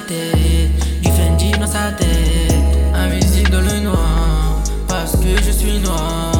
tête, du Fendi dans sa tête, invisible dans le noir, parce que je suis noir.